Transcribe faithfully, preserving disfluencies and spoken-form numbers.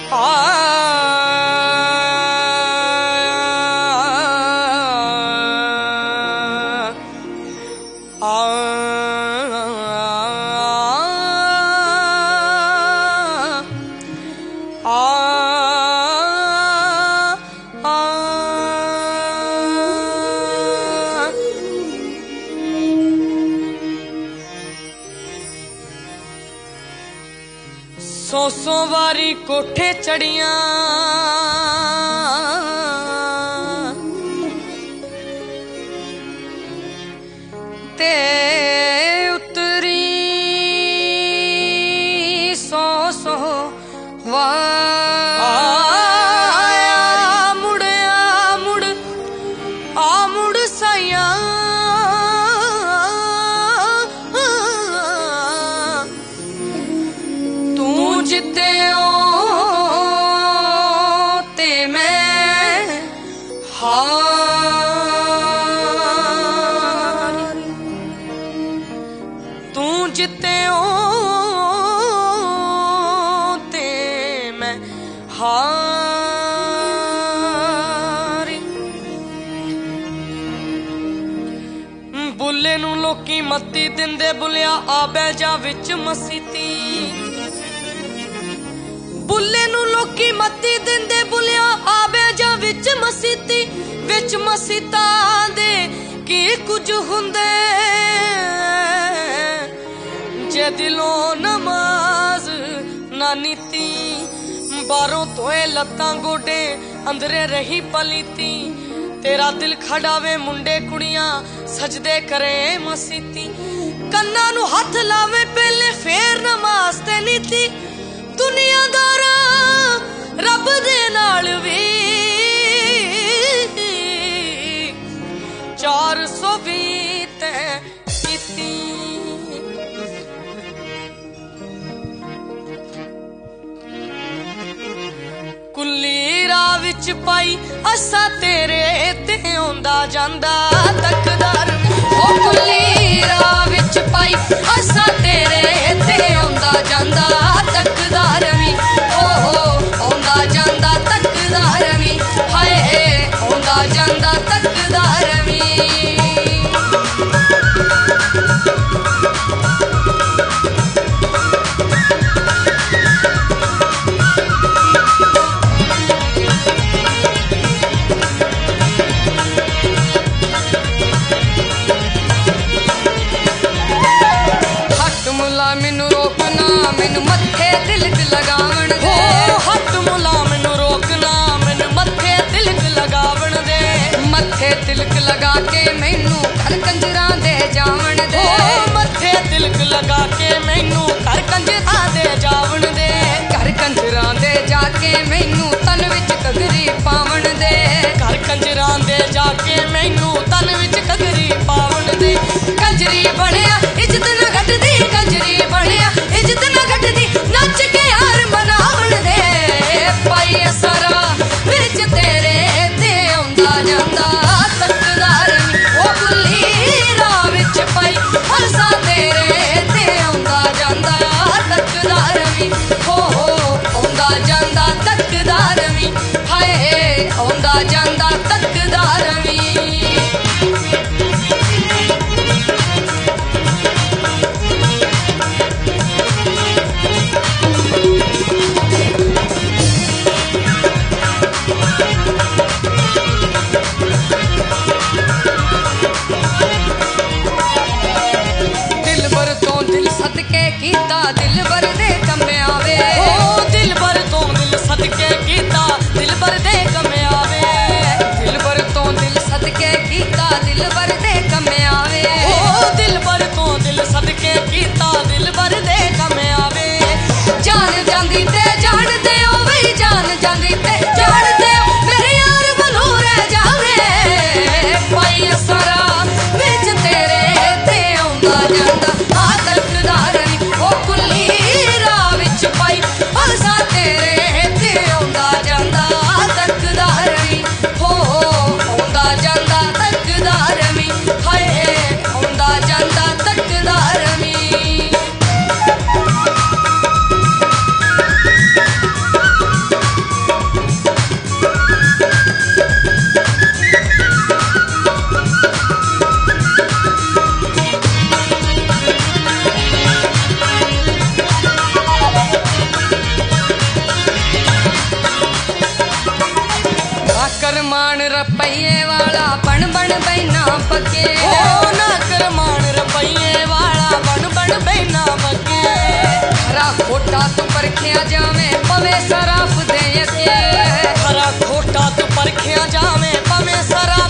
सौ सौ वारी कोठे चढ़िया ते उतरी सौ सौ वार मुड़ आ मुड़ आ मुड़ साइया जिते ओ ते मैं हारी तू जिते ओ ते मैं हारी बुले नू लोकी मत्ती दिंदे बुलिया आ बै जा विच मसीती बुले नू लोकी मत्ती दिंदे बुलिया आवे जा विच मसीती विच मसीता दे की कुछ हुंदे जे दिलों नमाज ना नीती बारों तोए लत्तां गोडे अंदरे रही पलीती तेरा दिल खड़ावे मुंडे कुड़ियां सजदे करे मसीती कन्ना नू हथ लावे पहले फेर नमाज ते नीती दुनियादारा रब दे नाल वी चार सौ भी तैं कीती कुल्ली राह विच पाई असा तेरे ते आंदा जांदा तकदार ओ कुल्ली राह विच पाई असा तेरे ते आंदा जांदा तकदार वी ओ आंदा जांदा तकदार वी हाय आंदा जांदा तकदार वी मैनू रोकना मैनू मत्थे तिलक लगावण दे हट मुला मैनू रोकना मैनू मत्थे तिलक लगावण दे मत्थे तिलक लगा के मैनू घर कंजरां दे जावण दे मत्थे तिलक लगा के मैनू घर कंजरां दे जावण दे घर कंजरां दे जाके मैनू तन विच कगरी पावण दे घर कंजरां दे जाके मैनू तन विच कगरी पावण दे कंजरी बनया इज्जत ना घटदी कंजरी बनया इज्जत ना घटदी नच के यार मनावण दे पाई सारा विच तेरे ते आंदा जांदा तकदार ओ बुली राह विच पाई हरसा तेरे ते आंदा जांदा तकदार वी हो आंदा जांदा तकदार वी हाय आंदा जांदा तकदार वी करमान रपैये वाला बन बन बैना बगे ओ ना करमान रपैये वाला बन बन बैना बगे हरा खोटा तू परखिया जावे पवे सराफ दे के हरा खोटा तू परखिया जावे पवे सराफ